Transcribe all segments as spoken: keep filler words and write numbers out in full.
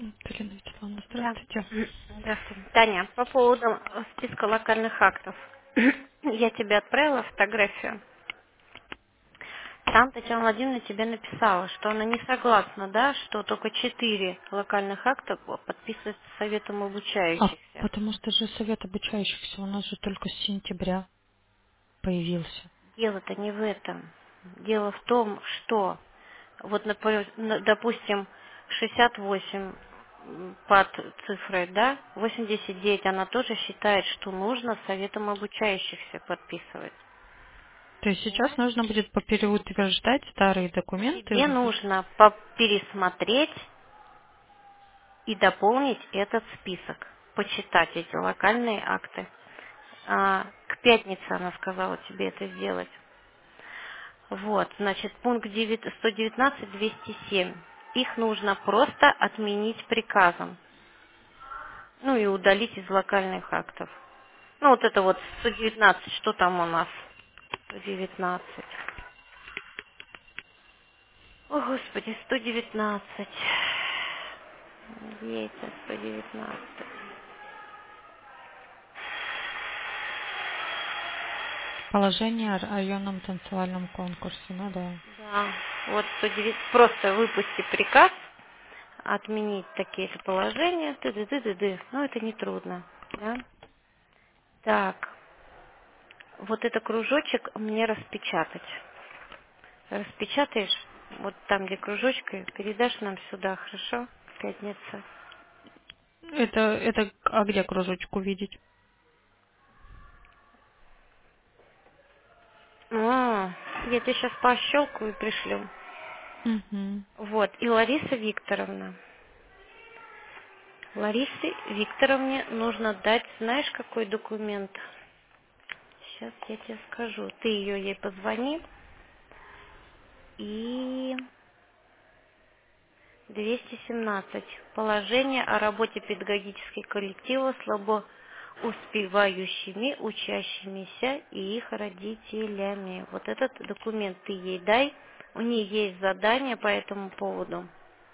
Галина Вячеславовна, Да. здравствуйте. Здравствуйте. Таня, по поводу э, списка локальных актов. Я тебе отправила фотографию. Там Татьяна Владимировна тебе написала, что она не согласна, да, что только четыре локальных акта подписываются Советом А обучающихся. потому что же совет обучающихся у нас же только с сентября появился. Дело-то не в этом. Дело в том, что, вот, например, на- допустим, шестьдесят восемь м, под цифрой, да, восемьдесят девять она тоже считает, что нужно Советом обучающихся подписывать. То есть сейчас Понимаешь? нужно будет попереутверждать старые документы. Тебе нужно по- пересмотреть и дополнить этот список, почитать эти локальные акты. А, к пятнице она сказала тебе это сделать. Вот, значит, пункт сто девятнадцать двести семь. Их нужно просто отменить приказом. Ну и удалить из локальных актов. Ну вот это вот сто девятнадцать, что там у нас? сто девятнадцать. О, Господи, сто девятнадцать. Дети, сто девятнадцать. Положение о районном танцевальном конкурсе, ну да. Да, вот сто девять. Просто выпусти приказ, отменить такие-то положения, ты-ды-ды-ды-ды. Ну, это нетрудно, да? Так, вот это кружочек мне распечатать. Распечатаешь, вот там, где кружочкой, передашь нам сюда, хорошо? В пятницу. Это, это, а где кружочек увидеть? А, я тебе сейчас пощелкаю и пришлю. Угу. Вот, и Лариса Викторовна. Ларисе Викторовне нужно дать, знаешь, какой документ? Сейчас я тебе скажу. Ты ее ей позвони. И двести семнадцать. Положение о работе педагогических коллективов слабо успевающими, учащимися и их родителями. Вот этот документ ты ей дай. У нее есть задание по этому поводу.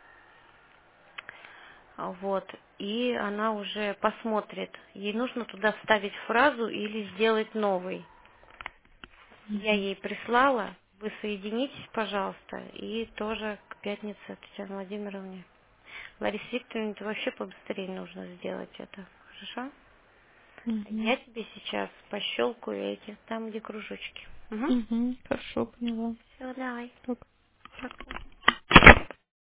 А Вот. И она уже посмотрит. Ей нужно туда вставить фразу или сделать новый. Я Угу. ей прислала. Вы соединитесь, пожалуйста, и тоже к пятнице Татьяне Владимировне. Ларисе Викторовне это вообще побыстрее нужно сделать это. Хорошо? Угу. Я тебе сейчас пощелкаю эти, там, где кружочки. Угу. Угу. Хорошо, поняла. Все, давай. Так. Пока.